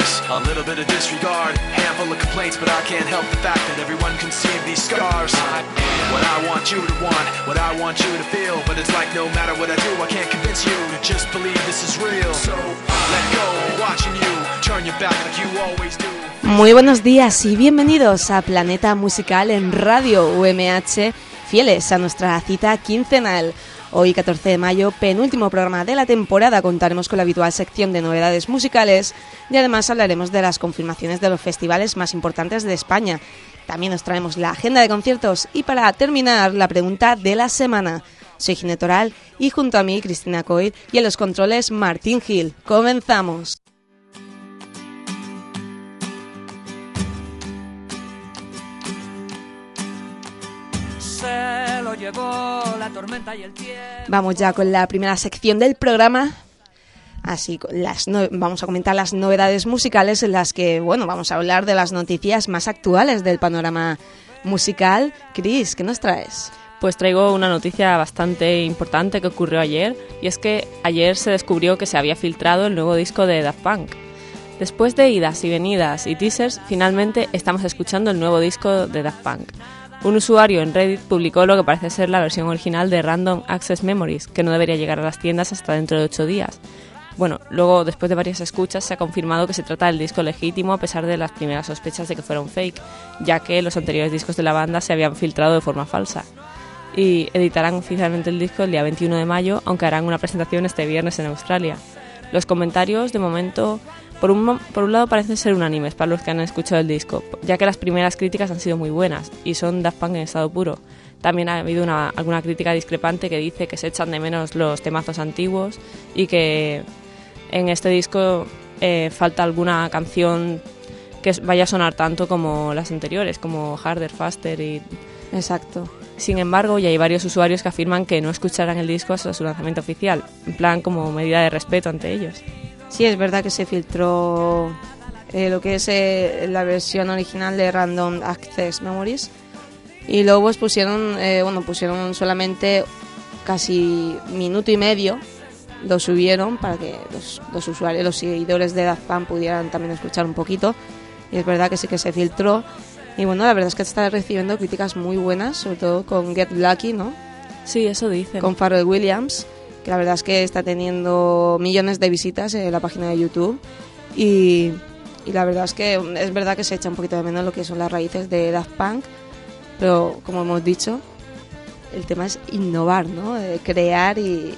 scars, a little bit of disregard, handful of complaints, but I can't help the fact that everyone can see these scars. What I want you to want, what I want you to feel, but it's like no matter what I do, I can't convince you to just believe this is real. So let go, watching you, turn your back like you always do. Muy buenos días y bienvenidos a Planeta Musical en Radio UMH, fieles a nuestra cita quincenal. Hoy, 14 de mayo, penúltimo programa de la temporada, contaremos con la habitual sección de novedades musicales y además hablaremos de las confirmaciones de los festivales más importantes de España. También nos traemos la agenda de conciertos y para terminar, la pregunta de la semana. Soy Gine Toral y junto a mí, Cristina Coy, y en los controles, Martín Gil. ¡Comenzamos! Se lo llevó la tormenta y el tiempo. Vamos ya con la primera sección del programa. Así, vamos a comentar las novedades musicales en las que, vamos a hablar de las noticias más actuales del panorama musical. Cris, ¿qué nos traes? Pues traigo una noticia bastante importante que ocurrió ayer, y es que ayer se descubrió que se había filtrado el nuevo disco de Daft Punk. Después de idas y venidas y teasers, finalmente estamos escuchando el nuevo disco de Daft Punk. Un usuario en Reddit publicó lo que parece ser la versión original de Random Access Memories, que no debería llegar a las tiendas hasta dentro de 8 días. Bueno, luego, después de varias escuchas, se ha confirmado que se trata del disco legítimo a pesar de las primeras sospechas de que fuera un fake, ya que los anteriores discos de la banda se habían filtrado de forma falsa. Y editarán oficialmente el disco el día 21 de mayo, aunque harán una presentación este viernes en Australia. Los comentarios, de momento, por un lado parecen ser unánimes para los que han escuchado el disco, ya que las primeras críticas han sido muy buenas y son Daft Punk en estado puro. También ha habido alguna crítica discrepante que dice que se echan de menos los temazos antiguos y que en este disco falta alguna canción que vaya a sonar tanto como las anteriores, como Harder, Faster y... Exacto. Sin embargo, ya hay varios usuarios que afirman que no escucharán el disco hasta su lanzamiento oficial, en plan como medida de respeto ante ellos. Sí, es verdad que se filtró lo que es la versión original de Random Access Memories y luego pues pusieron solamente casi minuto y medio, lo subieron para que los usuarios, los seguidores de Daft Punk pudieran también escuchar un poquito, y es verdad que sí que se filtró. Y bueno, la verdad es que está recibiendo críticas muy buenas, sobre todo con Get Lucky, ¿no? Sí, eso dicen. Con Pharrell Williams, que la verdad es que está teniendo millones de visitas en la página de YouTube. Y la verdad es que se echa un poquito de menos lo que son las raíces de Daft Punk. Pero, como hemos dicho, el tema es innovar, ¿no? Crear y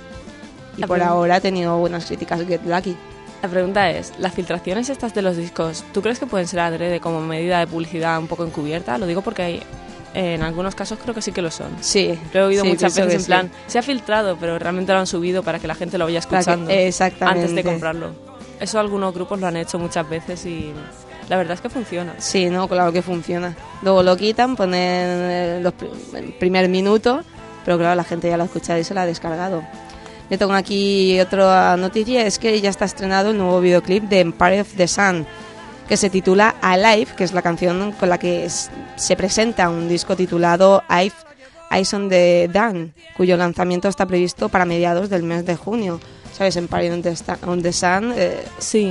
por ahora ha tenido buenas críticas Get Lucky. La pregunta es, ¿las filtraciones estas de los discos, tú crees que pueden ser adrede como medida de publicidad un poco encubierta? Lo digo porque en algunos casos creo que sí que lo son. Sí. Lo he oído muchas veces en plan, sí. Se ha filtrado, pero realmente lo han subido para que la gente lo vaya escuchando antes de comprarlo. Eso algunos grupos lo han hecho muchas veces y la verdad es que funciona. Sí, no, claro que funciona. Luego lo quitan, ponen el primer minuto, pero claro, la gente ya lo ha escuchado y se lo ha descargado. Yo tengo aquí otra noticia, es que ya está estrenado el nuevo videoclip de Empire of the Sun, que se titula Alive, que es la canción con la que se presenta un disco titulado Eyes on the Dan, cuyo lanzamiento está previsto para mediados del mes de junio. ¿Sabes? Empire on the Sun, sí,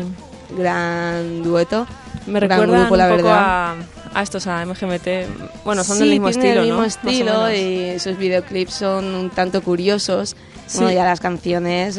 gran dueto. Me recuerda un poco a estos, a MGMT. Bueno, son del mismo estilo, ¿no? Sí, del mismo estilo y sus videoclips son un tanto curiosos. Sí. Bueno, ya las canciones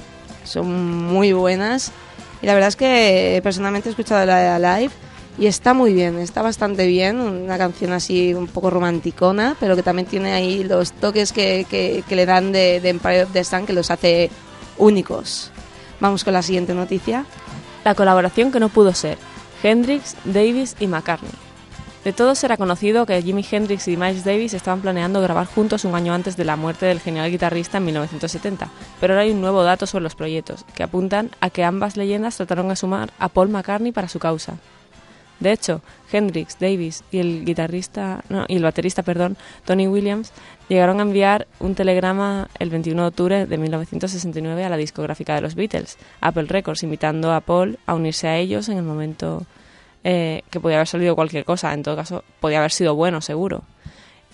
son muy buenas. Y la verdad es que personalmente he escuchado la de Alive y está muy bien, está bastante bien. Una canción así un poco romanticona, pero que también tiene ahí los toques que le dan de Empire of the Sun, que los hace únicos. Vamos con la siguiente noticia. La colaboración que no pudo ser. Hendrix, Davis y McCartney. De todos será conocido que Jimi Hendrix y Miles Davis estaban planeando grabar juntos un año antes de la muerte del genial guitarrista en 1970, pero ahora hay un nuevo dato sobre los proyectos, que apuntan a que ambas leyendas trataron de sumar a Paul McCartney para su causa. De hecho, Hendrix, Davis y el baterista, Tony Williams, llegaron a enviar un telegrama el 21 de octubre de 1969 a la discográfica de los Beatles, Apple Records, invitando a Paul a unirse a ellos en el momento que podía haber salido cualquier cosa. En todo caso, podía haber sido bueno, seguro.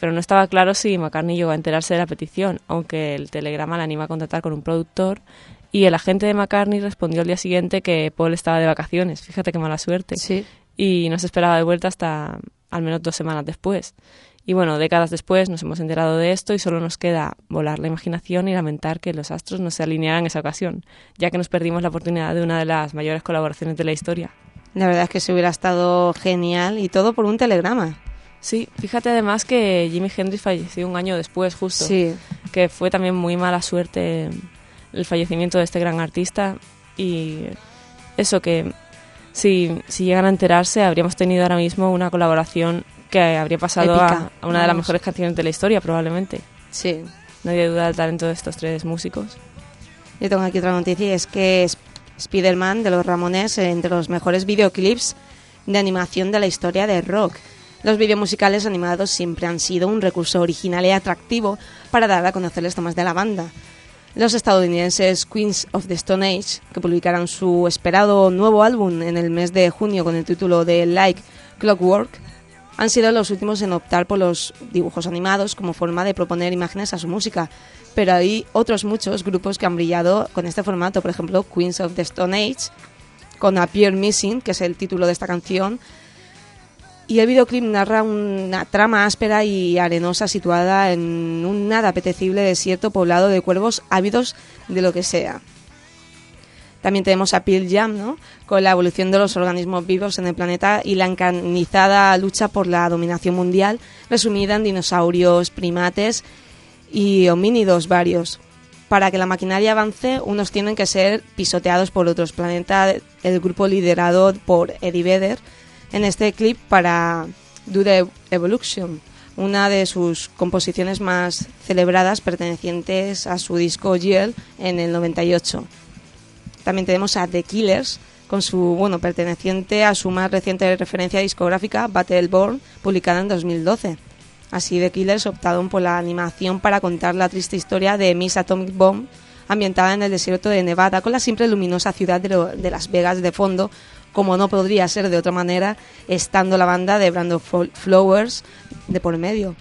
pero no estaba claro si McCartney llegó a enterarse de la petición, aunque el telegrama le anima a contactar con un productor y el agente de McCartney respondió al día siguiente que Paul estaba de vacaciones. Fíjate qué mala suerte. Sí. Y no se esperaba de vuelta hasta al menos 2 semanas después. Y bueno, décadas después nos hemos enterado de esto y solo nos queda volar la imaginación y lamentar que los astros no se alinearan en esa ocasión, ya que nos perdimos la oportunidad de una de las mayores colaboraciones de la historia. La verdad es que se hubiera estado genial y todo por un telegrama. Sí, fíjate además que Jimi Hendrix falleció un año después, justo. Sí. Que fue también muy mala suerte el fallecimiento de este gran artista. Y eso que si llegan a enterarse, habríamos tenido ahora mismo una colaboración que habría pasado a una de las mejores canciones de la historia, probablemente. Sí. Nadie duda del talento de estos 3 músicos. Yo tengo aquí otra noticia, y es que Spider-Man de los Ramones, entre los mejores videoclips de animación de la historia de rock. Los videomusicales animados siempre han sido un recurso original y atractivo para dar a conocer los temas de la banda. Los estadounidenses Queens of the Stone Age, que publicarán su esperado nuevo álbum en el mes de junio con el título de Like Clockwork, han sido los últimos en optar por los dibujos animados como forma de proponer imágenes a su música, pero hay otros muchos grupos que han brillado con este formato, por ejemplo Queens of the Stone Age, con Appear Missing, que es el título de esta canción, y el videoclip narra una trama áspera y arenosa situada en un nada apetecible desierto poblado de cuervos ávidos de lo que sea. También tenemos a Pearl Jam, ¿no?, con la evolución de los organismos vivos en el planeta y la encarnizada lucha por la dominación mundial, resumida en dinosaurios, primates y homínidos varios. Para que la maquinaria avance, unos tienen que ser pisoteados por otros. Planeta, el grupo liderado por Eddie Vedder, en este clip para Do the Evolution, una de sus composiciones más celebradas pertenecientes a su disco Yell en el 98. También tenemos a The Killers, con su perteneciente a su más reciente referencia discográfica, Battleborn, publicada en 2012. Así, The Killers optaron por la animación para contar la triste historia de Miss Atomic Bomb, ambientada en el desierto de Nevada, con la siempre luminosa ciudad de Las Vegas de fondo, como no podría ser de otra manera, estando la banda de Brandon Flowers de por medio.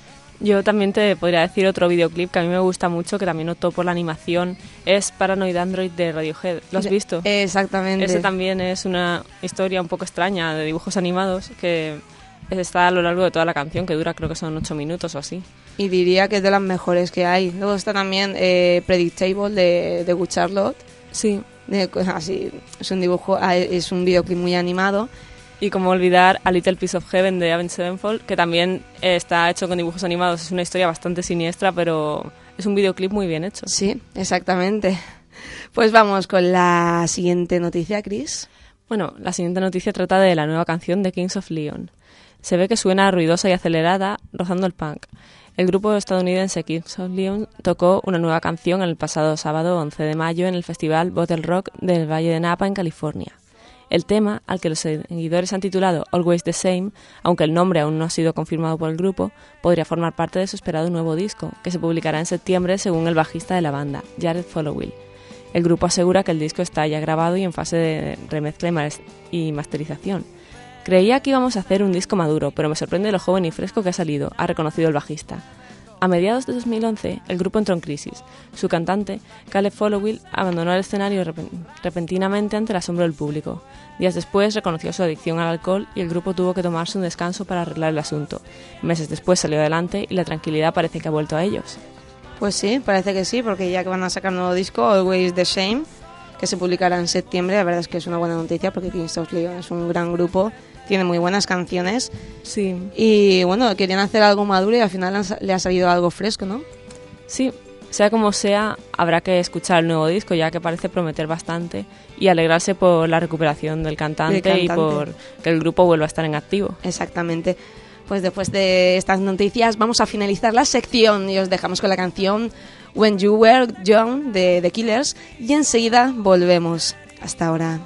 Yo también te podría decir otro videoclip que a mí me gusta mucho, que también optó por la animación, es Paranoid Android de Radiohead. ¿Lo has visto? Exactamente. Ese también es una historia un poco extraña de dibujos animados que está a lo largo de toda la canción, que dura creo que son 8 minutos o así. Y diría que es de las mejores que hay. Luego está también Predictable de Good Charlotte. Sí. Así, es un dibujo, es un videoclip muy animado. Y como olvidar A Little Piece of Heaven de Avenged Sevenfold, que también está hecho con dibujos animados. Es una historia bastante siniestra, pero es un videoclip muy bien hecho. Sí, exactamente. Pues vamos con la siguiente noticia, Chris. Bueno, la siguiente noticia trata de la nueva canción de Kings of Leon. Se ve que suena ruidosa y acelerada, rozando el punk. El grupo estadounidense Kings of Leon tocó una nueva canción el pasado sábado 11 de mayo en el festival Bottle Rock del Valle de Napa, en California. El tema, al que los seguidores han titulado Always the Same, aunque el nombre aún no ha sido confirmado por el grupo, podría formar parte de su esperado nuevo disco, que se publicará en septiembre según el bajista de la banda, Jared Followill. El grupo asegura que el disco está ya grabado y en fase de remezcla y masterización. Creía que íbamos a hacer un disco maduro, pero me sorprende lo joven y fresco que ha salido, ha reconocido el bajista. A mediados de 2011, el grupo entró en crisis. Su cantante, Caleb Followill, abandonó el escenario repentinamente ante el asombro del público. Días después reconoció su adicción al alcohol y el grupo tuvo que tomarse un descanso para arreglar el asunto. Meses después salió adelante y la tranquilidad parece que ha vuelto a ellos. Pues sí, parece que sí, porque ya que van a sacar un nuevo disco, Always the Same, que se publicará en septiembre, la verdad es que es una buena noticia porque Kings of Leon es un gran grupo, tiene muy buenas canciones. Sí. Y bueno, querían hacer algo maduro y al final le ha salido algo fresco, ¿no? Sí, sea como sea, habrá que escuchar el nuevo disco, ya que parece prometer bastante, y alegrarse por la recuperación del cantante y por que el grupo vuelva a estar en activo. Exactamente. Pues después de estas noticias vamos a finalizar la sección y os dejamos con la canción When You Were Young de The Killers y enseguida volvemos. Hasta ahora.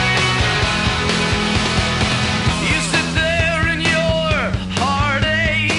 You sit there in your heartache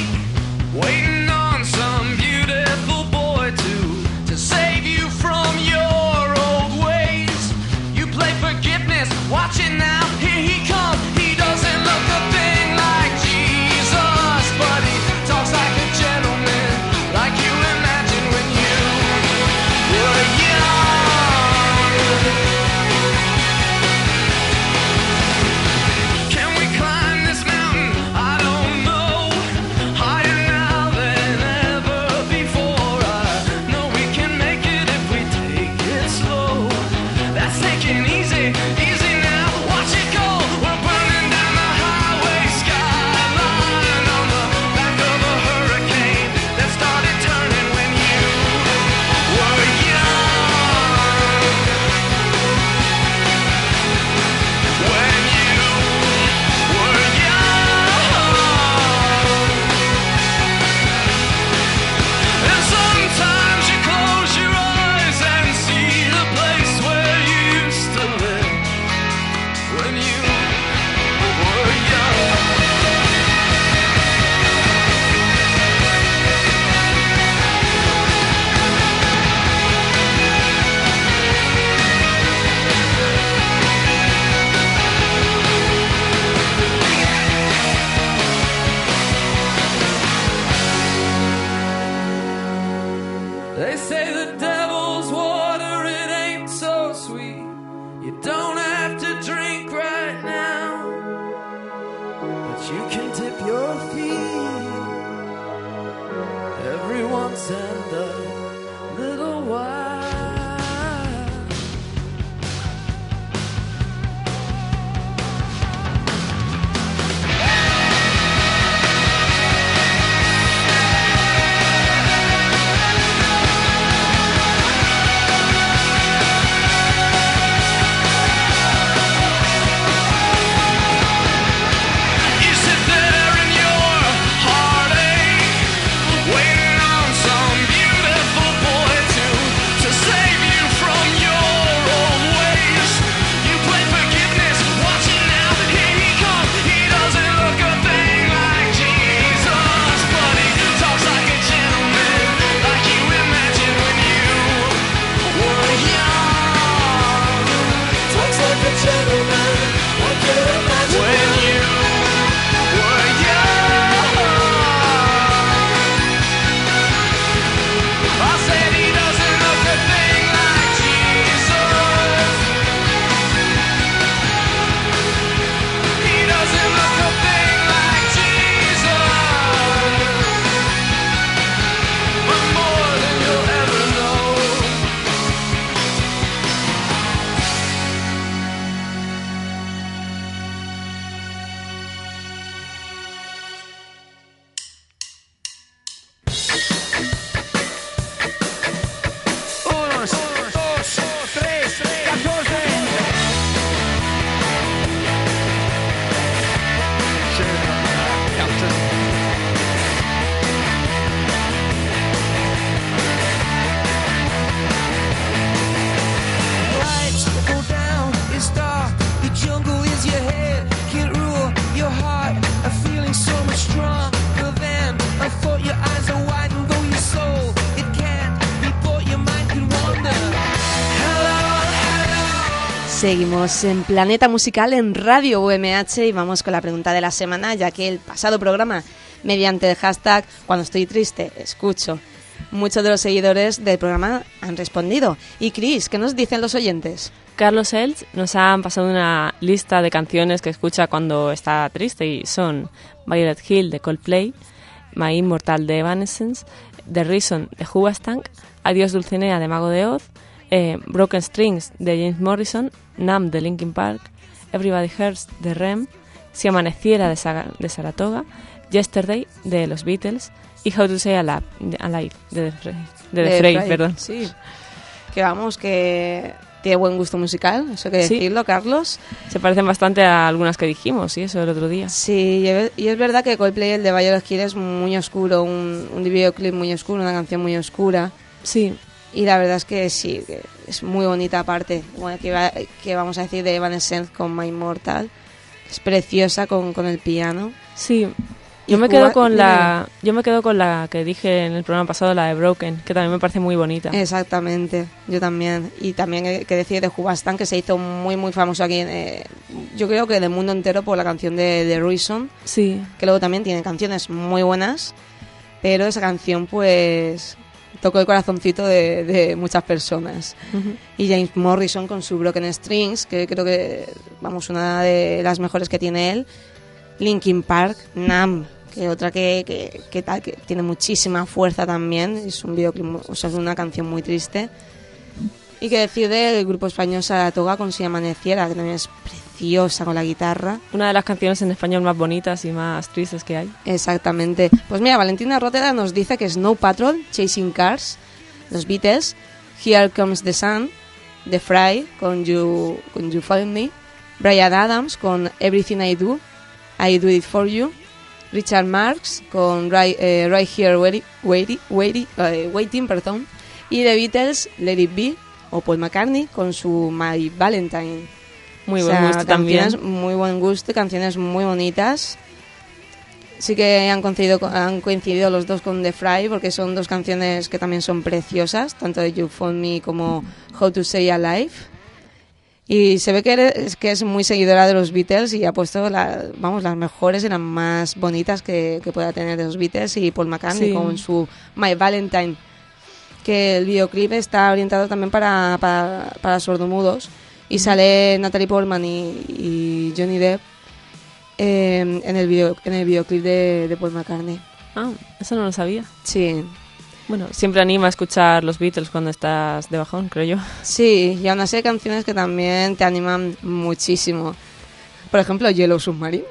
have to drink right now, but you can dip your feet every once and a little while. Seguimos en Planeta Musical en Radio UMH y vamos con la pregunta de la semana, ya que el pasado programa, mediante el hashtag Cuando estoy triste, escucho, muchos de los seguidores del programa han respondido. Y Chris, ¿qué nos dicen los oyentes? Carlos Elch nos han pasado una lista de canciones que escucha cuando está triste y son Violet Hill de Coldplay, My Immortal de Evanescence, The Reason de Hoobastank, Adiós Dulcinea de Mago de Oz, Broken Strings de James Morrison, Numb de Linkin Park, Everybody Hurts de REM, Si Amaneciera de Saratoga, Yesterday de los Beatles y How to Say Alive de The Fray, perdón. Sí, que vamos, que tiene buen gusto musical, eso hay que decirlo, sí. Carlos. Se parecen bastante a algunas que dijimos, ¿sí? Eso el otro día. Sí, y es verdad que Coldplay, el de Violet Hill, es muy oscuro, un videoclip muy oscuro, una canción muy oscura. Sí. Y la verdad es que sí, que es muy bonita aparte. Bueno, que vamos a decir de Evanescence con My Immortal. Es preciosa con el piano. Sí. Yo me quedo con la que dije en el programa pasado, la de Broken, que también me parece muy bonita. Exactamente, yo también. Y también que decir de Hoobastank, que se hizo muy muy famoso aquí, yo creo que del mundo entero por la canción de The Reason. Sí. Que luego también tiene canciones muy buenas, pero esa canción pues tocó el corazoncito de muchas personas. Uh-huh. Y James Morrison con su Broken Strings, que creo que, vamos, una de las mejores que tiene él. Linkin Park, Numb, que otra que tiene muchísima fuerza también, es un videoclip, o sea, es una canción muy triste. Y que decir del grupo español Saratoga con Si Amaneciera, que también es preciosa con la guitarra. Una de las canciones en español más bonitas y más tristes que hay. Exactamente. Pues mira, Valentina Rotera nos dice que Snow Patrol, Chasing Cars, los Beatles, Here Comes the Sun, The Fray con You Find Me, Bryan Adams con Everything I Do It For You, Richard Marx con Right Here Waiting, perdón, y The Beatles, Let It Be, o Paul McCartney con su My Valentine. Muy buen gusto también. Muy buen gusto, canciones muy bonitas. Sí que han coincidido los dos con The Fray, porque son dos canciones que también son preciosas, tanto de You Found Me como How to Say Alive. Y se ve que es muy seguidora de los Beatles y ha puesto las mejores y las más bonitas que pueda tener de los Beatles y Paul McCartney, sí, con su My Valentine, que el videoclip está orientado también para sordomudos y sale Natalie Portman y Johnny Depp en el videoclip de Paul McCartney. Ah, eso no lo sabía. Sí. Bueno, siempre anima a escuchar los Beatles cuando estás de bajón, creo yo. Sí, y aún así hay canciones que también te animan muchísimo. Por ejemplo, Yellow Submarine.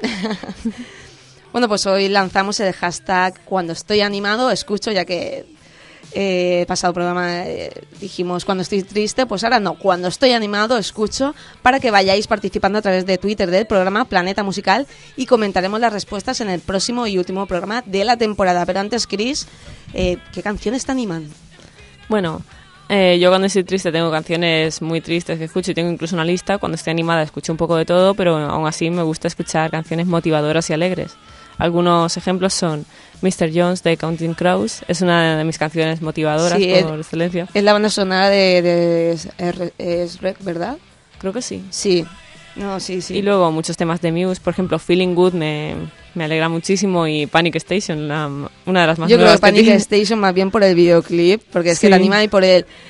Bueno, pues hoy lanzamos el hashtag cuando estoy animado, escucho, ya que pasado programa dijimos cuando estoy triste, pues ahora no, cuando estoy animado, escucho, para que vayáis participando a través de Twitter del programa Planeta Musical y comentaremos las respuestas en el próximo y último programa de la temporada. Pero antes, Chris, ¿qué canciones te animan? Bueno, yo cuando estoy triste tengo canciones muy tristes que escucho y tengo incluso una lista. Cuando estoy animada escucho un poco de todo, pero aún así me gusta escuchar canciones motivadoras y alegres. Algunos ejemplos son Mr. Jones de Counting Crows, es una de mis canciones motivadoras por excelencia. Es la banda sonora de Shrek, ¿verdad? Creo que sí. Sí. No, sí. Y luego muchos temas de Muse, por ejemplo, Feeling Good me alegra muchísimo, y Panic Station, una de las más nuevas. Yo creo que Panic Station más bien por el videoclip, porque es que te anima y por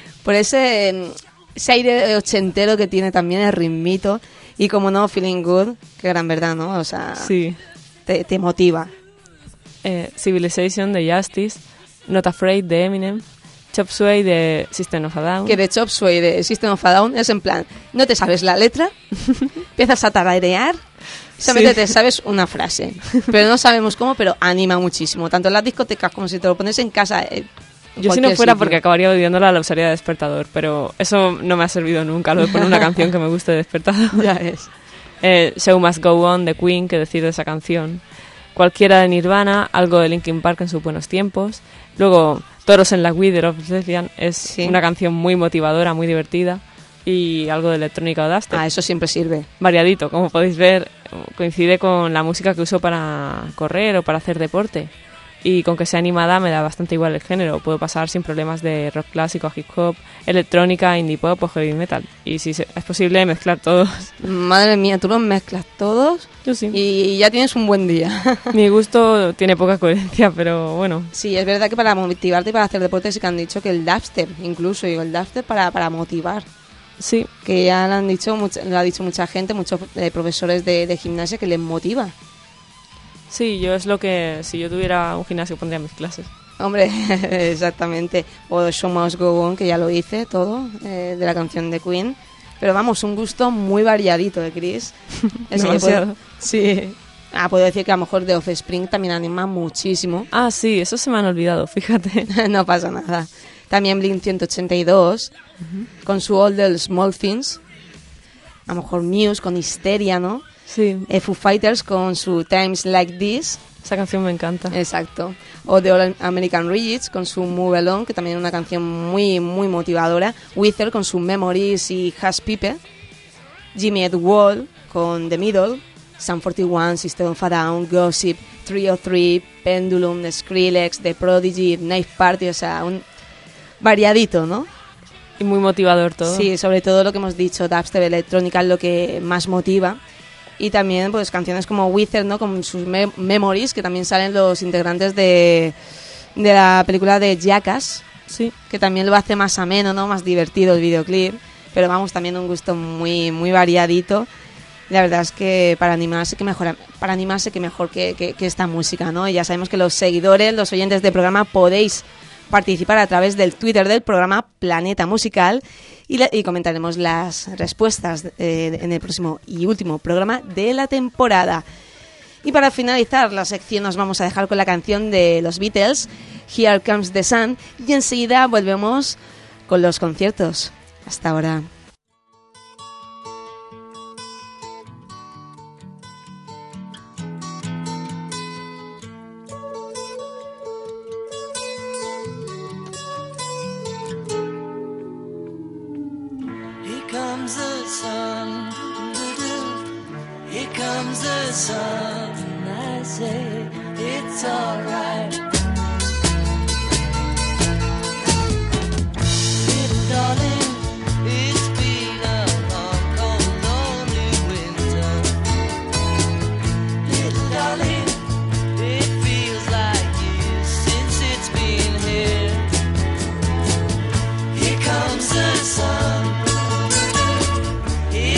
ese aire ochentero que tiene también el ritmito, y como no, Feeling Good, qué gran verdad, ¿no? O sea, sí. Te motiva. Civilization de Justice, Not Afraid de Eminem, Chop Suey de System of a Down. Que de Chop Suey de System of a Down es en plan, no te sabes la letra, empiezas a tararear, solamente te sabes una frase, pero no sabemos cómo, pero anima muchísimo, tanto en las discotecas como si te lo pones en casa. Yo si no fuera sitio, porque acabaría odiándola, la usaría de despertador, pero eso no me ha servido nunca, lo de poner una canción que me guste de despertador. Ya es. Show Must Go On de Queen, que decir de esa canción. Cualquiera de Nirvana, algo de Linkin Park en sus buenos tiempos. Luego, Toros en la Wither of Lesbian es una canción muy motivadora, muy divertida. Y algo de electrónica o dubstep. Eso siempre sirve. Variadito, como podéis ver, coincide con la música que uso para correr o para hacer deporte. Y con que sea animada me da bastante igual el género. Puedo pasar sin problemas de rock clásico a hip hop, electrónica, indie pop o heavy metal. Y si es posible, mezclar todos. Madre mía, tú los mezclas todos. Yo sí. Y ya tienes un buen día. Mi gusto tiene poca coherencia, pero bueno. Sí, es verdad que para motivarte y para hacer deporte sí que han dicho que el dubstep, incluso digo, el dubstep para motivar. Sí. Que ya lo ha dicho mucha gente, muchos profesores de gimnasia, que les motiva. Sí, yo es lo que, si yo tuviera un gimnasio, pondría mis clases. Hombre, exactamente. O Show Must Go On, que ya lo hice todo, de la canción de Queen. Pero vamos, un gusto muy variadito de Chris. Demasiado. Sí. Puedo decir que a lo mejor The Offspring también anima muchísimo. Ah, sí, eso se me han olvidado, fíjate. No pasa nada. También Blink 182, con su All the Small Things. A lo mejor Muse con Hysteria, ¿no? Sí. Foo Fighters con su Times Like This. Esa canción me encanta. Exacto. O The All American Rejects con su Move Along, que también es una canción muy, muy motivadora. Weezer con su Memories y Hash Pipe. Jimmy Eat World con The Middle. Sum 41, System of a Down, Gossip, 303, Pendulum, Skrillex, The Prodigy, Night Party. O sea, un variadito, ¿no? Y muy motivador todo. Sí, sobre todo lo que hemos dicho, dubstep, electrónica es lo que más motiva. Y también pues canciones como Weezer, ¿no? Con sus Memories, que también salen los integrantes de la película de Jackass, sí, que también lo hace más ameno, ¿no? Más divertido el videoclip, pero vamos, también un gusto muy, muy variadito. La verdad es que para animarse que mejor que esta música, ¿no? Y ya sabemos que los seguidores, los oyentes del programa podéis participar a través del Twitter del programa Planeta Musical y comentaremos las respuestas en el próximo y último programa de la temporada. Y para finalizar la sección nos vamos a dejar con la canción de los Beatles, Here Comes the Sun, y enseguida volvemos con los conciertos. Hasta ahora. Comes the sun, here comes the sun, and I say it's alright. Little darling, it's been a long, cold, lonely winter. Little darling, it feels like years since it's been here. Here comes the sun.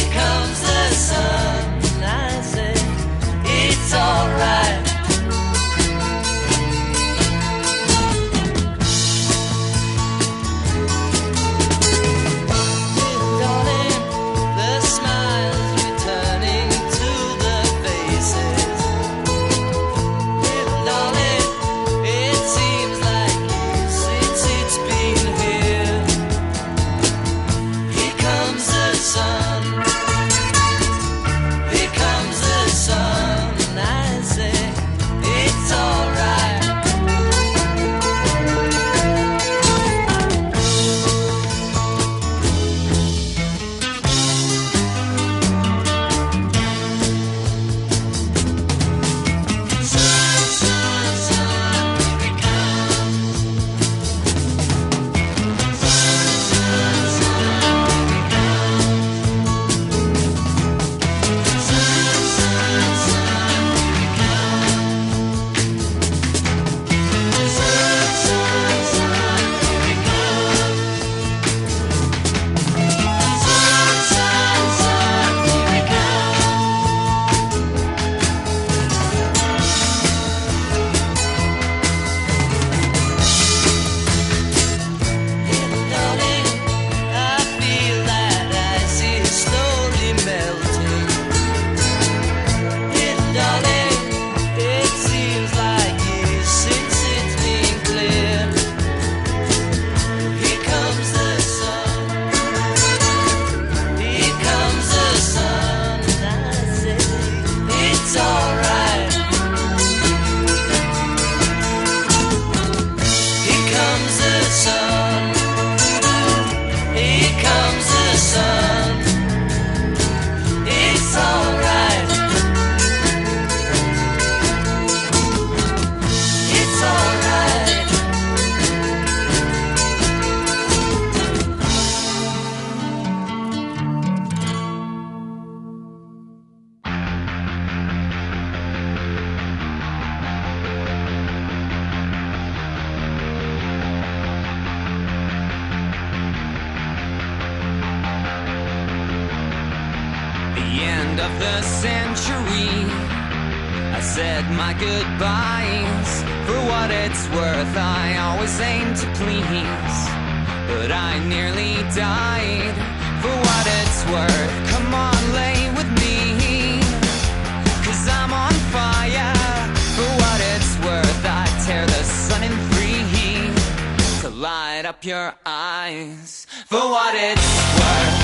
the end of the century, I said my goodbyes. For what it's worth, I always aim to please, but I nearly died. For what it's worth, come on, lay with me, 'cause I'm on fire. For what it's worth, I tear the sun in three to light up your eyes. For what it's worth,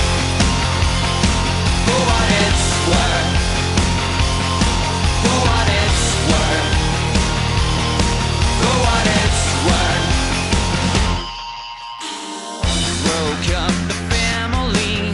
for what it's worth, for what it's worth, for what it's worth. Broke up the family,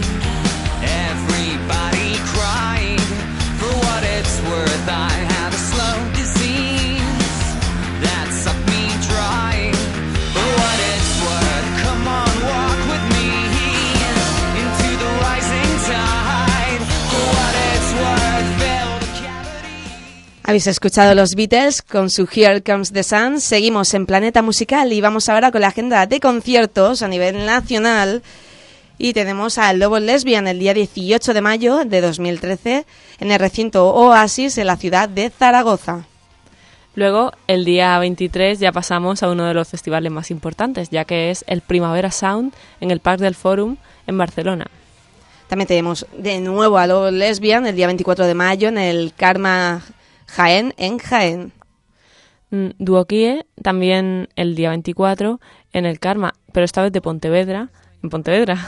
everybody cried. For what it's worth, I had a slow disease that sucked me dry. For what it's worth, come on, walk with me into the rising tide. For what it's worth, fill the cavity. Habéis escuchado los Beatles con su Here Comes the Sun. Seguimos en Planeta Musical y vamos ahora con la agenda de conciertos a nivel nacional. Y tenemos a Lobo Lesbian el día 18 de mayo de 2013 en el recinto Oasis en la ciudad de Zaragoza. Luego, el día 23 ya pasamos a uno de los festivales más importantes, ya que es el Primavera Sound en el Parc del Fòrum en Barcelona. También tenemos de nuevo a Lobo Lesbian el día 24 de mayo en el Karma Jaén en Jaén. Duokie también el día 24 en el Karma, pero esta vez de Pontevedra, en Pontevedra.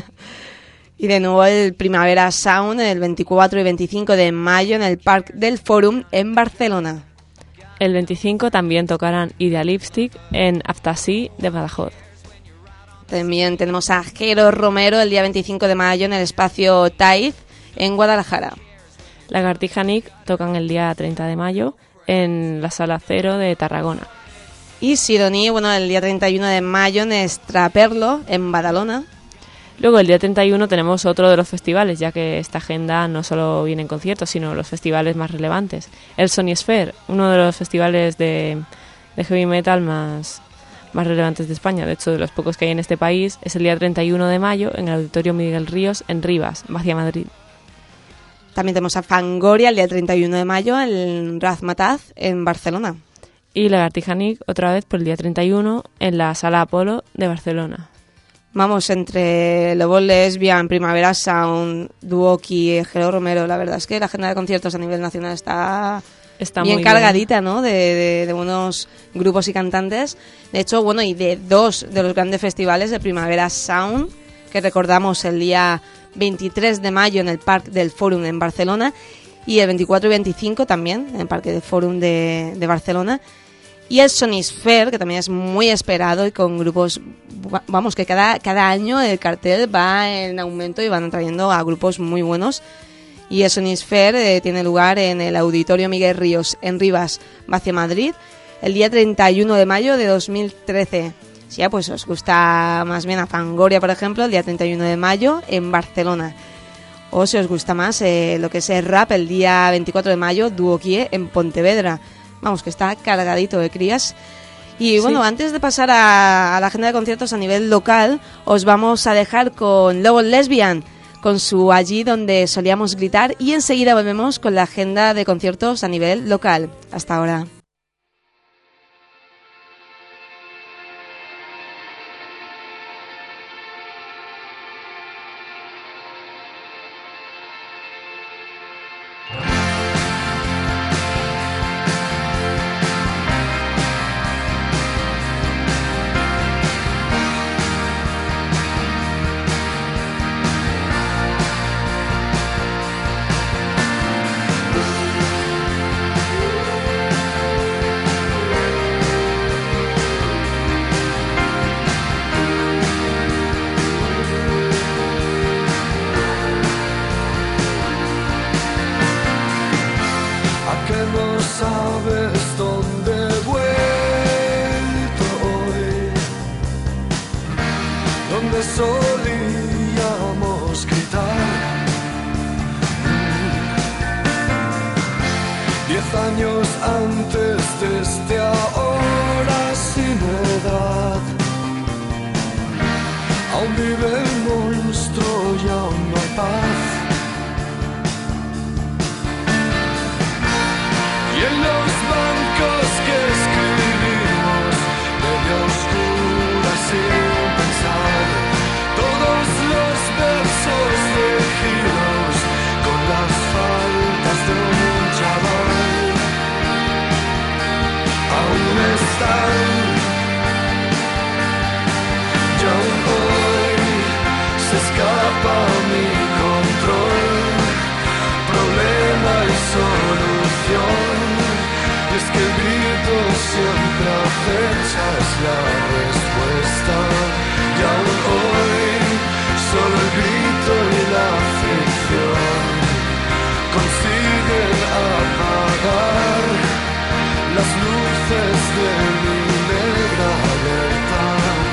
Y de nuevo el Primavera Sound el 24 y 25 de mayo en el Parc del Fòrum en Barcelona. El 25 también tocarán Idea Lipstick en Aftasí de Badajoz. También tenemos a Jero Romero el día 25 de mayo en el espacio Taiz en Guadalajara. Lagartija Nick tocan el día 30 de mayo en la Sala Cero de Tarragona. Y Sidoní, bueno, el día 31 de mayo en Extraperlo en Badalona. Luego el día 31 tenemos otro de los festivales, ya que esta agenda no solo viene en conciertos, sino los festivales más relevantes. El Sony Sphere, uno de los festivales de heavy metal más relevantes de España, de hecho de los pocos que hay en este país, es el día 31 de mayo en el Auditorio Miguel Ríos en Rivas, Vacia Madrid. También tenemos a Fangoria el día 31 de mayo en Razmataz en Barcelona. Y Lagartija Nick otra vez por el día 31 en la Sala Apolo de Barcelona. Vamos, entre Lobo Lesbian, Primavera Sound, Duokie, Jero Romero, la verdad es que la agenda de conciertos a nivel nacional está bien muy cargadita, ¿no? De buenos grupos y cantantes. De hecho, bueno, y de dos de los grandes festivales de Primavera Sound, que recordamos el día 23 de mayo en el Parc del Fòrum en Barcelona, y el 24 y 25 también en el Parque del Fòrum de Barcelona. Y el Sony Sphere, que también es muy esperado y con grupos, vamos, que cada año el cartel va en aumento y van trayendo a grupos muy buenos. Y el Sony Sphere tiene lugar en el Auditorio Miguel Ríos en Rivas, Vacia Madrid, el día 31 de mayo de 2013. Si ya pues os gusta más bien a Fangoria, por ejemplo, el día 31 de mayo en Barcelona. O si os gusta más lo que es el rap, el día 24 de mayo, Duokie en Pontevedra. Vamos, que está cargadito de crías. Y bueno, antes de pasar a la agenda de conciertos a nivel local, os vamos a dejar con Lobo Lesbian, con su Allí donde solíamos gritar, y enseguida volvemos con la agenda de conciertos a nivel local. Hasta ahora. sabes dónde he vuelto hoy, donde solíamos gritar. 10 años antes desde ahora sin edad, aún vive el monstruo y aún no hay paz. siempre acechas la respuesta. Y aún hoy solo el grito y la fricción consiguen apagar las luces de mi negra alerta.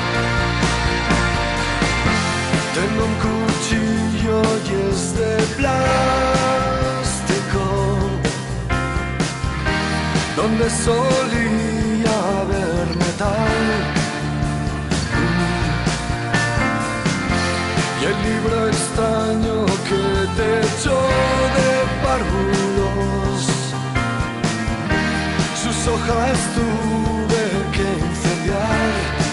Tengo un cuchillo y es de plástico, donde solía haber metal. Y el libro extraño que te echó de párvulos, sus hojas tuve que incendiar.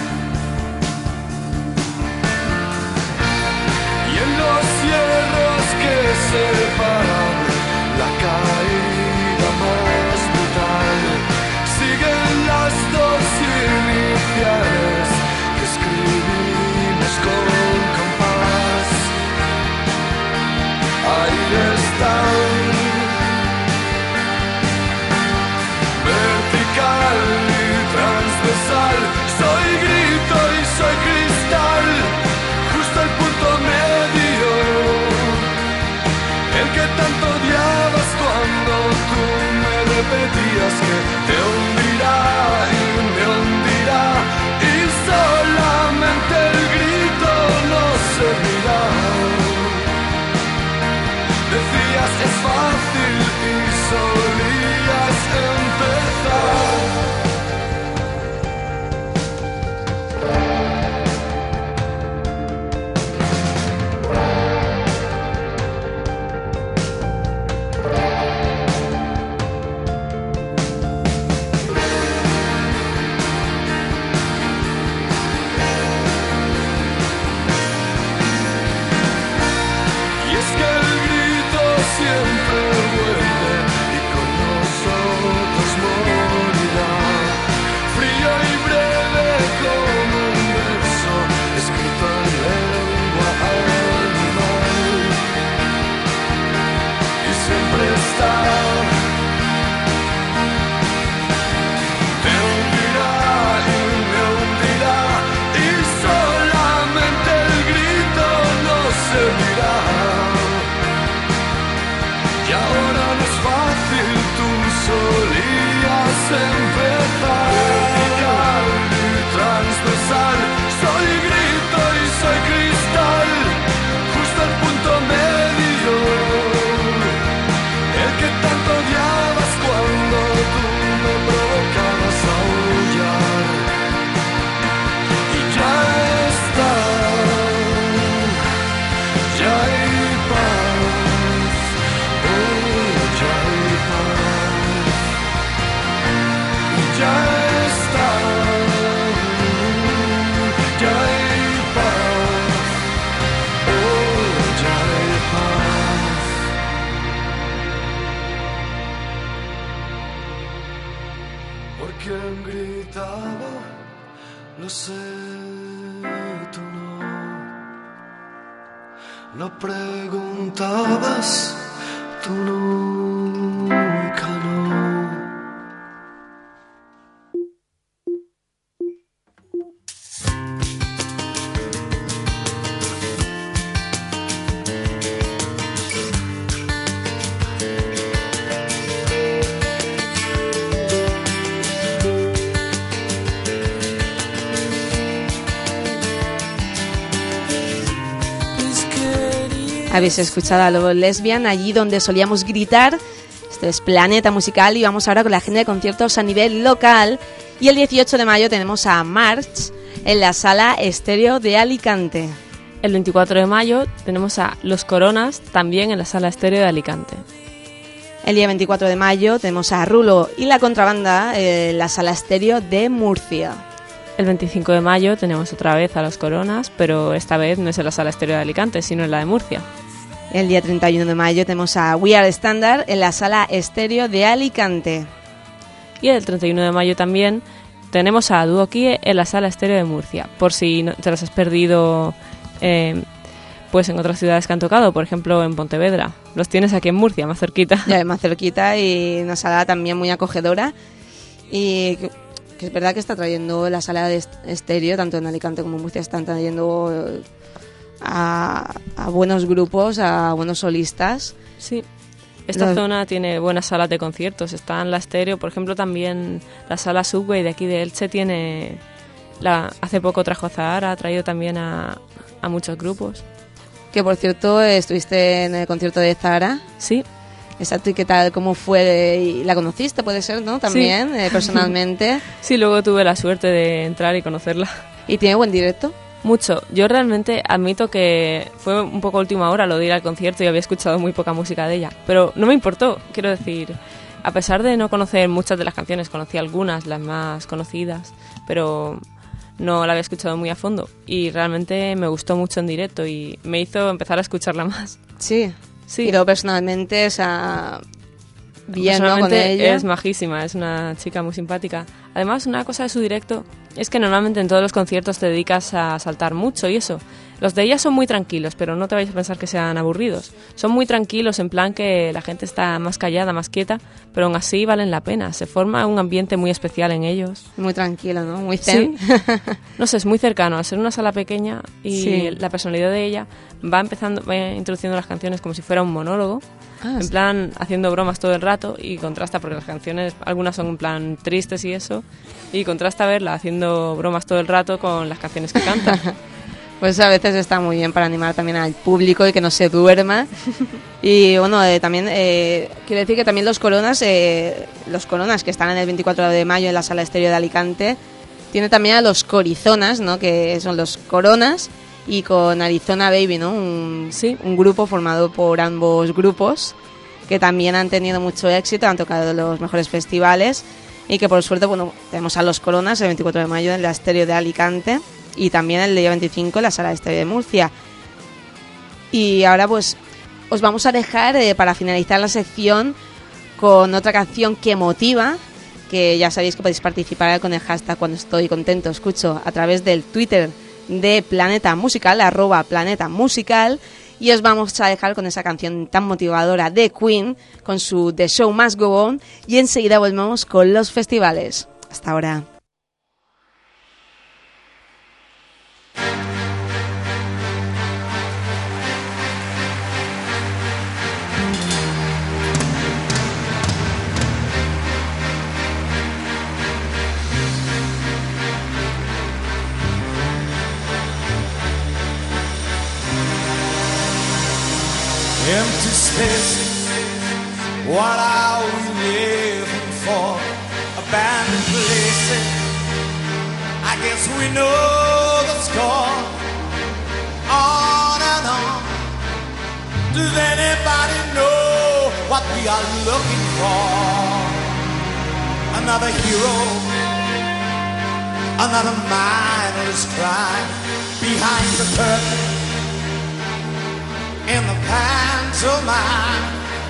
Y en los cierros que separan la caída más brutal, siguen las dos iniciales que escribimos con compás. Ahí están, vertical y transversal. Soy grito y soy cristal, justo el punto medio, el que tanto odiabas cuando tú me repetías que te hundirá y me hundirá, y solamente el grito no servirá. Decías es fácil y solías empezar. Y es que el grito siempre vuelve y con nosotros morirá, frío y breve como un verso escrito en lengua animal. Y siempre está, te hundirá y me hundirá, y solamente el grito no servirá. Y ahora no es fácil, tú solías empezar. Vertical y transversal, soy grito y soy cristal, justo el punto medio, el que tanto odiabas cuando tú me provocabas a aullar. Y ya está, ya hay paz, oh, ya hay paz. Y ya está, ya hay paz, oh, ya hay paz. ¿Por quién gritaba? Lo sé, tú no. No preguntabas, tú nunca no. Habéis escuchado a Love Lesbian, allí donde solíamos gritar. Esto es Planeta Musical y vamos ahora con la agenda de conciertos a nivel local. Y el 18 de mayo tenemos a March en la Sala Estéreo de Alicante. El 24 de mayo tenemos a Los Coronas, también en la Sala Estéreo de Alicante. El día 24 de mayo tenemos a Rulo y la Contrabanda en la Sala Estéreo de Murcia. El 25 de mayo tenemos otra vez a Los Coronas, pero esta vez no es en la Sala Estéreo de Alicante, sino en la de Murcia. El día 31 de mayo tenemos a We Are Standard en la Sala Estéreo de Alicante. Y el 31 de mayo también tenemos a Duo Kie en la Sala Estéreo de Murcia, por si no te los has perdido pues en otras ciudades que han tocado, por ejemplo en Pontevedra. Los tienes aquí en Murcia, más cerquita. Ya, más cerquita, y una sala también muy acogedora. Y que es verdad que está trayendo la sala de estéreo, tanto en Alicante como en Murcia, están trayendo a buenos grupos, a buenos solistas. Sí. Esta zona tiene buenas salas de conciertos. Está en la estéreo, por ejemplo, también la sala Subway de aquí de Elche tiene... hace poco trajo a Zahara, ha traído también a muchos grupos. Que por cierto, estuviste en el concierto de Zahara. Sí. Exacto, ¿y qué tal? ¿Cómo fue? ¿La conociste? Puede ser, ¿no? También, sí. Personalmente. Sí, luego tuve la suerte de entrar y conocerla. ¿Y tiene buen directo? Mucho. Yo realmente admito que fue un poco última hora lo de ir al concierto y había escuchado muy poca música de ella. Pero no me importó, quiero decir, a pesar de no conocer muchas de las canciones, conocí algunas, las más conocidas, pero no la había escuchado muy a fondo. Y realmente me gustó mucho en directo y me hizo empezar a escucharla más. Sí. Sí. Y luego personalmente, o sea, bien, ¿no? Con ella. Es majísima, es una chica muy simpática. Además, una cosa de su directo es que normalmente en todos los conciertos te dedicas a saltar mucho y eso. Los de ella son muy tranquilos, pero no te vayas a pensar que sean aburridos. Son muy tranquilos, en plan que la gente está más callada, más quieta, pero aún así valen la pena. Se forma un ambiente muy especial en ellos. Muy tranquilo, ¿no? Muy zen. Sí. No sé, es muy cercano. Al ser una sala pequeña y sí, la personalidad de ella va introduciendo las canciones como si fuera un monólogo. En sí, plan, haciendo bromas todo el rato y contrasta, porque las canciones, algunas son en plan tristes y eso, y contrasta verla haciendo bromas todo el rato con las canciones que canta. Pues a veces está muy bien para animar también al público y que no se duerma. Y bueno, también quiero decir que también los Coronas que están en el 24 de mayo en la Sala Estéreo de Alicante, tiene también a los Corizonas, ¿no? Que son los Coronas, y con Arizona Baby, ¿no? Un grupo formado por ambos grupos que también han tenido mucho éxito, han tocado en los mejores festivales y que por suerte, bueno, tenemos a los Coronas el 24 de mayo en la Estéreo de Alicante y también el día 25 en la Sala Estéreo de Murcia. Y ahora pues os vamos a dejar para finalizar la sección con otra canción que motiva, que ya sabéis que podéis participar con el hashtag Cuando Estoy Contento Escucho a través del Twitter de Planeta Musical, @Planeta Musical, y os vamos a dejar con esa canción tan motivadora de Queen, con su The Show Must Go On, y enseguida volvemos con los festivales. Hasta ahora. Empty spaces, what are we living for? Abandoned places, I guess we know the score. On and on, does anybody know what we are looking for? Another hero, another mindless crime behind the curtain. In the pantomime,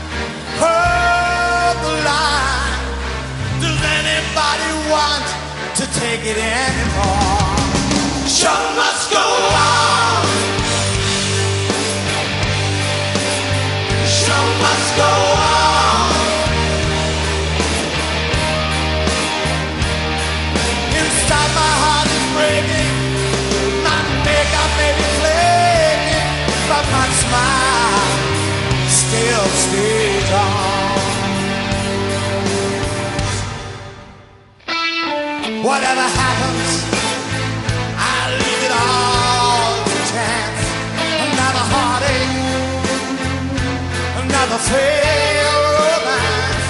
hold the line. Does anybody want to take it anymore? Show must go on. Show must go on. Inside my heart is breaking. My makeup may be flaking, but my smile still stays on. Whatever happens, I leave it all to chance. Another heartache, another failed romance.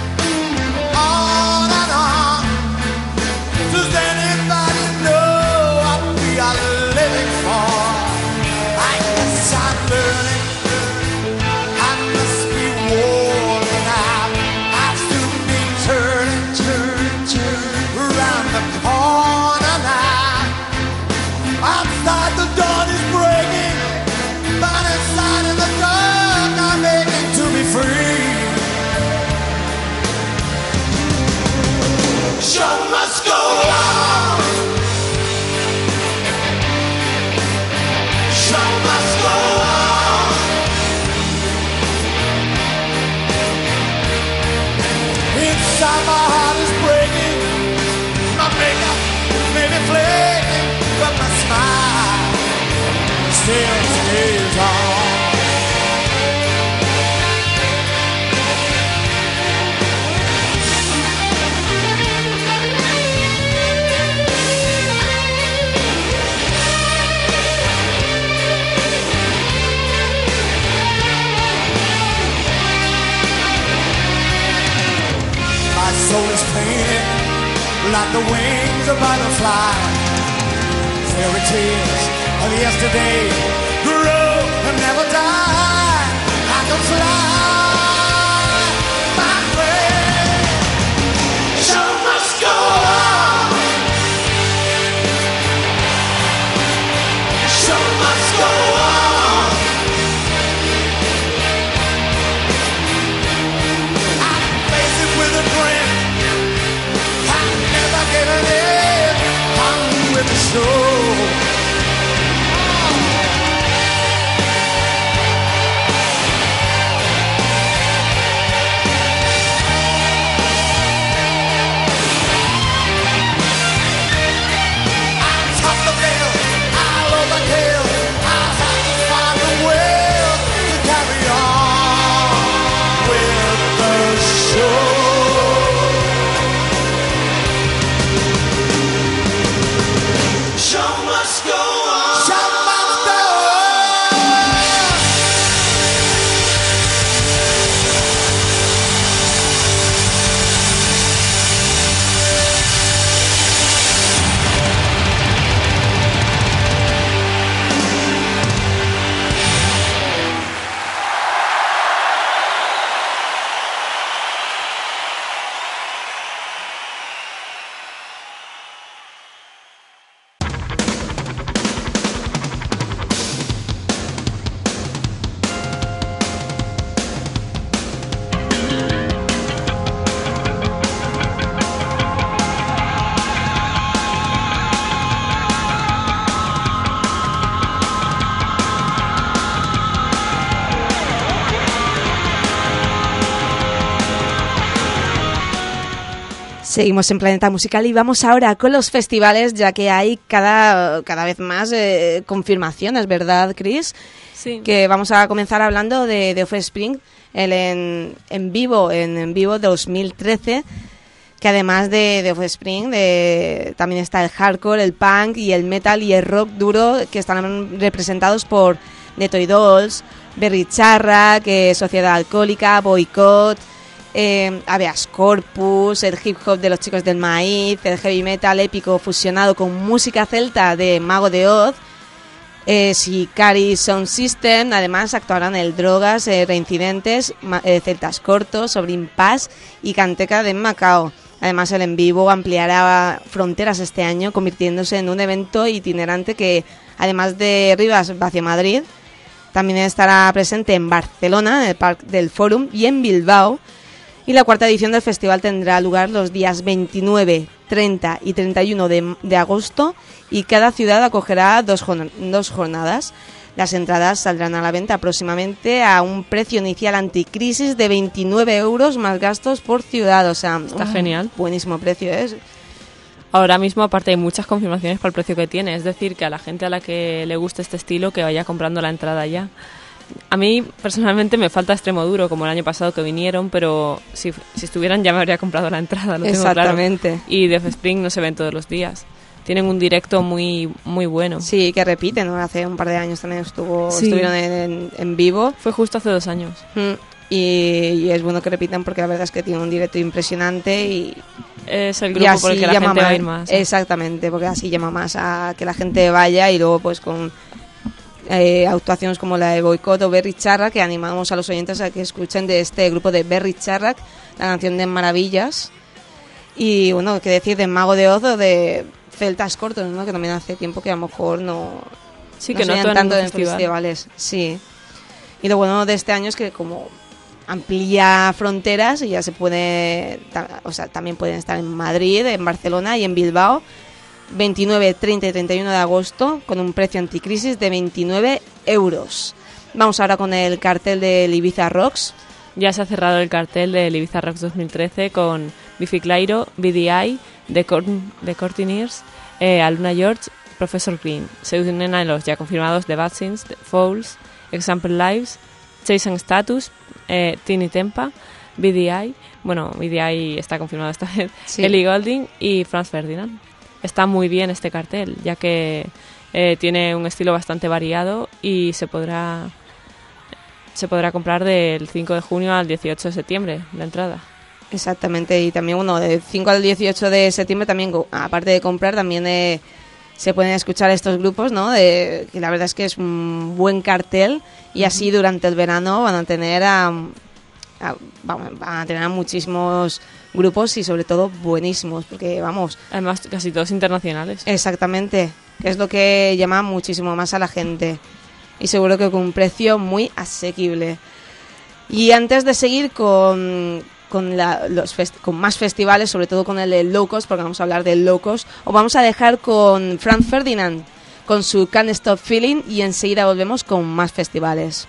On and on. Does anybody know what we are living for? I guess I'm learning. I must be worn out. I still be turning around the corner now. Outside the dawn is breaking, but inside in the dark I'm aching to be free. Show must go on. Show must go on. Inside my heart is breaking. My Any flame from my smile still stays on. My soul is painted like the wings of butterfly. Fairy tales of yesterday grow and never die. I can fly my way. Show must go on. Show must go on. I face it with a grin. I've never given in. I'm with the show. Seguimos en Planeta Musical y vamos ahora con los festivales, ya que hay cada vez más confirmaciones, ¿verdad, Chris? Sí. Que vamos a comenzar hablando de Offspring, el en vivo 2013, que además de Offspring también está el hardcore, el punk y el metal y el rock duro, que están representados por The Toy Dolls, Berry Charra, Sociedad Alcohólica, Boycott, Habeas Corpus, el hip hop de los Chicos del Maíz, el heavy metal épico fusionado con música celta de Mago de Oz, Sicari Sound System. Además actuarán el Drogas, Reincidentes, Celtas Cortos, Sobrin Pass y Canteca de Macao. Además el en vivo ampliará fronteras este año, convirtiéndose en un evento itinerante que, además de Rivas hacia Madrid, también estará presente en Barcelona, en el Parque del Fórum, y en Bilbao. Y la cuarta edición del festival tendrá lugar los días 29, 30 y 31 de agosto, y cada ciudad acogerá dos jornadas. Las entradas saldrán a la venta próximamente a un precio inicial anticrisis de 29 euros más gastos por ciudad. O sea, está genial. Buenísimo precio, ¿eh? Ahora mismo, aparte, hay muchas confirmaciones por el precio que tiene. Es decir, que a la gente a la que le guste este estilo, que vaya comprando la entrada ya. A mí, personalmente, me falta Extremo Duro, como el año pasado que vinieron, pero si estuvieran ya me habría comprado la entrada, lo tengo claro. Exactamente. Y The Offspring no se ven todos los días. Tienen un directo muy muy bueno. Sí, que repiten, ¿no? Hace un par de años también estuvieron en vivo. Fue justo hace 2 años. Y es bueno que repitan porque la verdad es que tiene un directo impresionante y es el grupo por el que la gente va a ir más. Exactamente, porque así llama más a que la gente vaya, y luego pues con actuaciones como la de Boycott o Berry Charrac, que animamos a los oyentes a que escuchen de este grupo de Berry Charrac la canción de Maravillas. Y bueno, qué decir de Mago de Oz o de Celtas Cortos, ¿no? Que también hace tiempo que a lo mejor no tanto en festivales. Sí. Y lo bueno de este año es que como amplía fronteras y ya se puede, o sea, también pueden estar en Madrid, en Barcelona y en Bilbao, 29, 30 y 31 de agosto, con un precio anticrisis de 29 euros. Vamos ahora con el cartel del Ibiza Rocks. Ya se ha cerrado el cartel del Ibiza Rocks 2013 con Biffy Clyro, BDI, The Courtineers, Aluna George, Professor Green. Se unen a los ya confirmados The Bad Sins, The Fouls, Example Lives, Chase and Status, Tiny Tempa, BDI. Bueno, BDI está confirmado esta vez. Sí. Ellie Goulding y Franz Ferdinand. Está muy bien este cartel, ya que tiene un estilo bastante variado y se podrá comprar del 5 de junio al 18 de septiembre la entrada. Exactamente, y también, bueno, del 5 al 18 de septiembre también, aparte de comprar, también se pueden escuchar estos grupos, ¿no? Que la verdad es que es un buen cartel y así durante el verano van a tener van a tener a muchísimos grupos y sobre todo buenísimos, porque vamos... Además, casi todos internacionales. Exactamente, que es lo que llama muchísimo más a la gente y seguro que con un precio muy asequible. Y antes de seguir con más festivales, sobre todo con el de Low Cost, porque vamos a hablar de Low Cost, os vamos a dejar con Franz Ferdinand con su Can't Stop Feeling y enseguida volvemos con más festivales.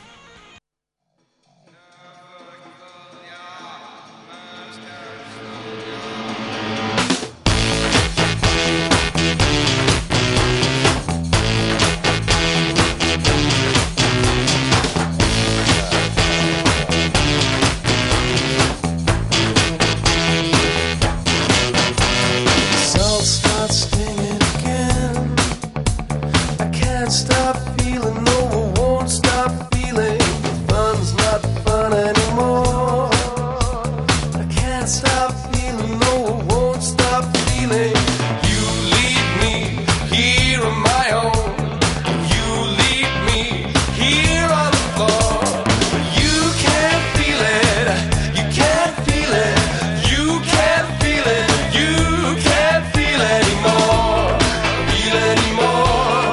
Stop feeling, no, I won't stop feeling. Fun's not fun anymore. I can't stop feeling, no, I won't stop feeling. You leave me here on my own. You leave me here on the floor. You can't feel it, you can't feel it, you can't feel it, you can't feel anymore. Feel anymore.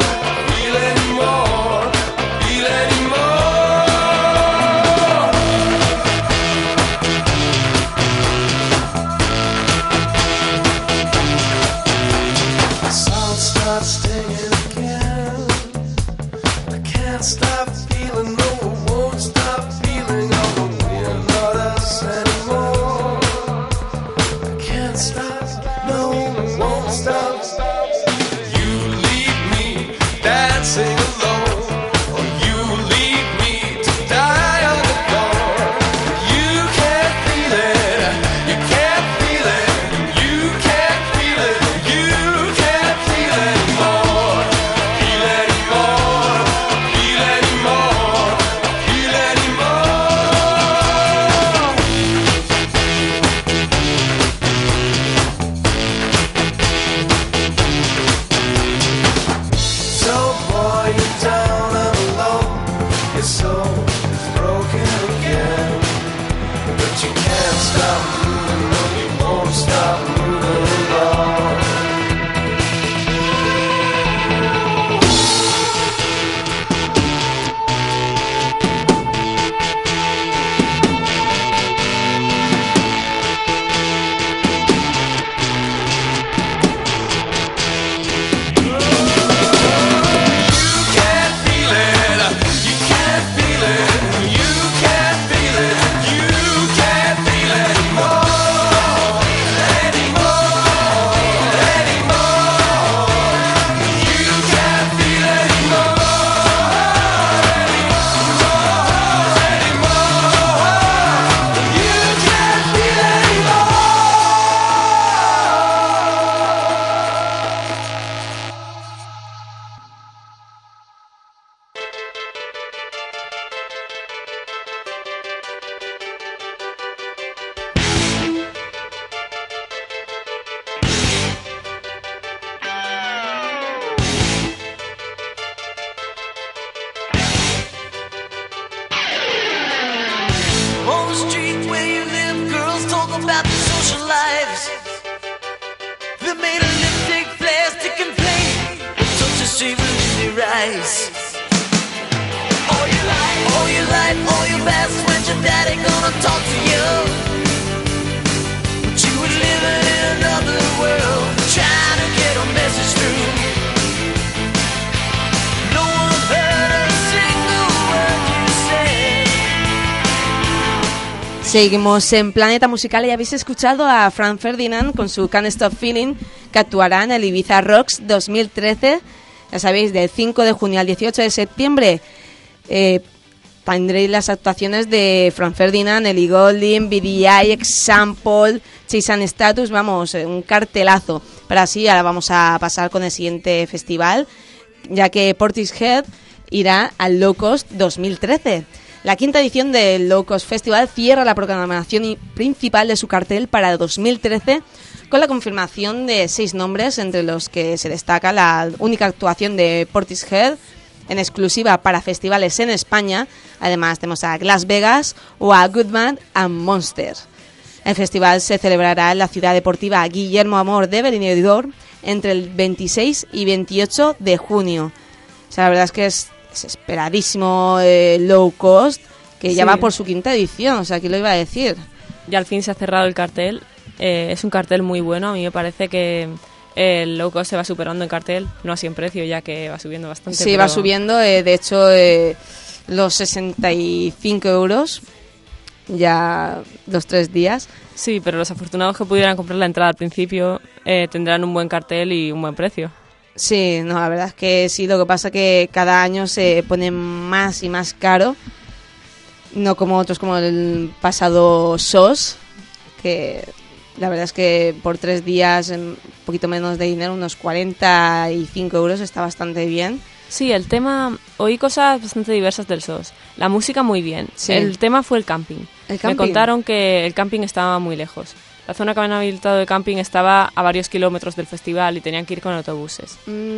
Stop feeling, no, I won't stop feeling. Oh, we're not us anymore. I can't stop, no, I won't stop. You leave me dancing alone, or you leave me to die on the floor. You can't feel it, you can't feel it, you can't feel it, you can't feel it anymore. Feel anymore. Seguimos en Planeta Musical y habéis escuchado a Franz Ferdinand con su Can't Stop Feeling, que actuará en el Ibiza Rocks 2013, ya sabéis, del 5 de junio al 18 de septiembre. Tendréis las actuaciones de Franz Ferdinand, Ellie Goulding, BDI, Example, Chase and Status, vamos, un cartelazo. Pero así, ahora vamos a pasar con el siguiente festival, ya que Portishead irá al Low Cost 2013. La quinta edición del Low Cost Festival cierra la programación principal de su cartel para 2013 con la confirmación de 6 nombres, entre los que se destaca la única actuación de Portishead en exclusiva para festivales en España. Además tenemos a Las Vegas o a Goodman and Monster. El festival se celebrará en la ciudad deportiva Guillermo Amor de Benidorm entre el 26 y 28 de junio. O sea, la verdad es que es esperadísimo Low Cost, que ya va por su quinta edición, o sea, ¿quién lo iba a decir? Ya al fin se ha cerrado el cartel, es un cartel muy bueno, a mí me parece que el Low Cost se va superando en cartel, no así en precio, ya que va subiendo bastante. Sí, va subiendo, de hecho, los 65 euros, ya los 3 días. Sí, pero los afortunados que pudieran comprar la entrada al principio tendrán un buen cartel y un buen precio. Sí, no, la verdad es que sí, lo que pasa es que cada año se pone más y más caro, no como otros como el pasado SOS, que la verdad es que por 3 días, un poquito menos de dinero, unos 45 euros, está bastante bien. Sí, el tema, oí cosas bastante diversas del SOS, la música muy bien, sí. El tema fue el camping. Me contaron que el camping estaba muy lejos. La zona que habían habilitado de camping estaba a varios kilómetros del festival y tenían que ir con autobuses.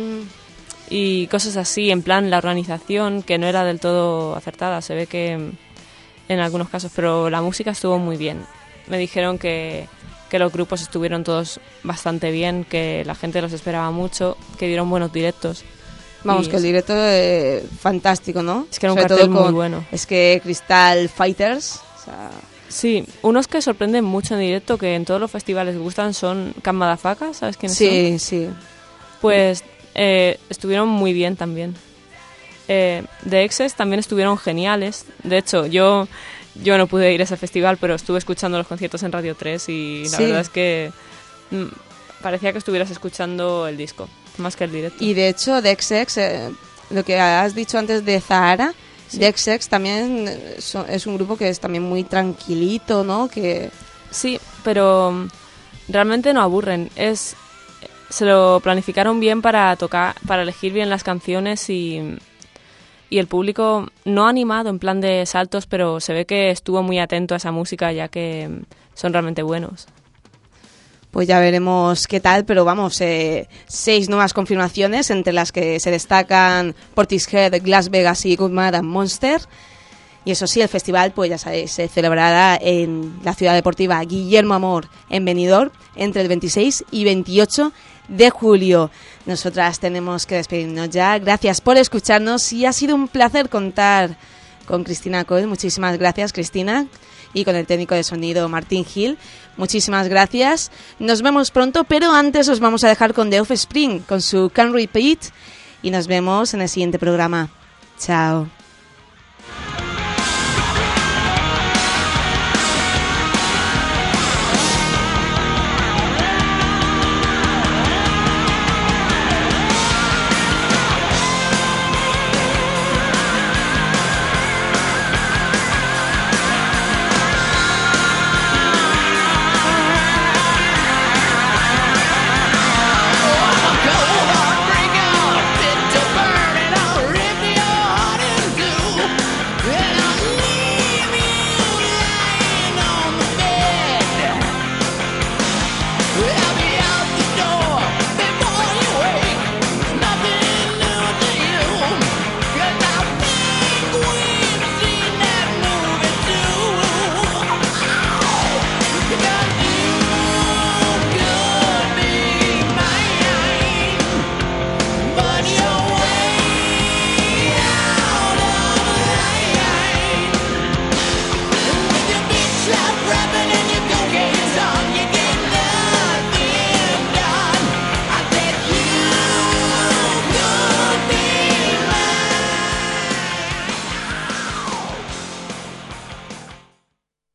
Y cosas así, en plan la organización, que no era del todo acertada, se ve que en algunos casos, pero la música estuvo muy bien. Me dijeron que los grupos estuvieron todos bastante bien, que la gente los esperaba mucho, que dieron buenos directos. Vamos, que el directo es fantástico, ¿no? Es que era un cartel muy bueno. Es que Crystal Fighters, o sea... Sí, unos que sorprenden mucho en directo, que en todos los festivales gustan, son Camp Madafaka, ¿sabes quiénes son? Sí, sí. Pues estuvieron muy bien también. The Exes también estuvieron geniales. De hecho, yo no pude ir a ese festival, pero estuve escuchando los conciertos en Radio 3 y la verdad es que parecía que estuvieras escuchando el disco, más que el directo. Y de hecho, The XX, lo que has dicho antes de Zahara... Sí. The XX también es un grupo que es también muy tranquilito, ¿no? Que sí, pero realmente no aburren. Se lo planificaron bien para tocar, para elegir bien las canciones y el público no animado en plan de saltos, pero se ve que estuvo muy atento a esa música, ya que son realmente buenos. Pues ya veremos qué tal, pero vamos, 6 nuevas confirmaciones, entre las que se destacan Portishead, Las Vegas y Goodman and Monster. Y eso sí, el festival, pues ya sabéis, se celebrará en la ciudad deportiva Guillermo Amor, en Benidorm, entre el 26 y 28 de julio. Nosotras tenemos que despedirnos ya. Gracias por escucharnos y ha sido un placer contar con Cristina Coll. Muchísimas gracias, Cristina. Y con el técnico de sonido Martín Gil. Muchísimas gracias. Nos vemos pronto, pero antes os vamos a dejar con The Offspring, con su Can't Repeat, y nos vemos en el siguiente programa. Chao.